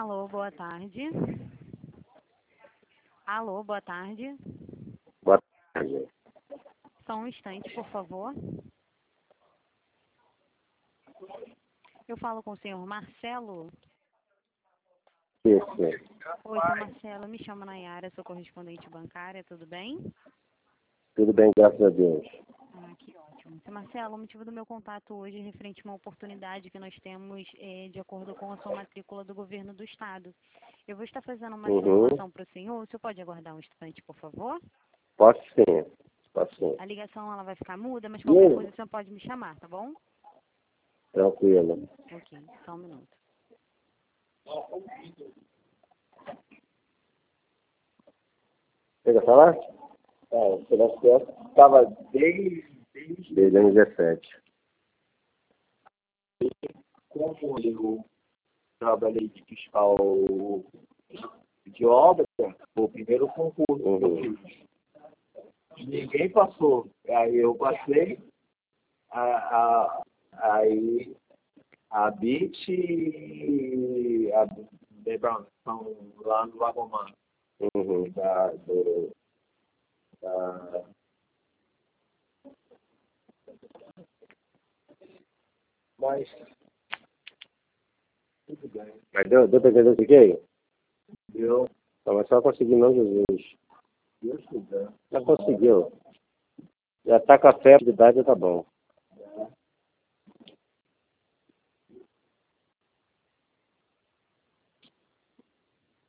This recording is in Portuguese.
Alô, boa tarde. Alô, boa tarde. Boa tarde. Só um instante, por favor. Eu falo com o senhor Marcelo. Isso. Oi, senhor Marcelo. Me chamo Nayara, sou correspondente bancária, tudo bem? Tudo bem, graças a Deus. Ah, que ótimo. Senhor Marcelo, o motivo do meu contato hoje é referente a uma oportunidade que nós temos de acordo com a sua matrícula do governo do estado. Eu vou estar fazendo uma simulação para o senhor. O senhor pode aguardar um instante, por favor? Posso sim. Posso sim. A ligação ela vai ficar muda, mas qualquer coisa o senhor pode me chamar, tá bom? Tranquilo. Ok, só um minuto. Chega a falar? O Sebastião estava desde 2017. Como eu trabalhei de fiscal de obra, foi o primeiro concurso que eu fiz. Ninguém passou. Aí eu passei, aí a BIT e a The Brown estão lá no Lagomar. Mas tudo bem. Mas deu para entender o que é? Deu. Não, mas só consegui não, Jesus. Deus quiser. Já conseguiu. Já tá com a fé de idade, tá bom.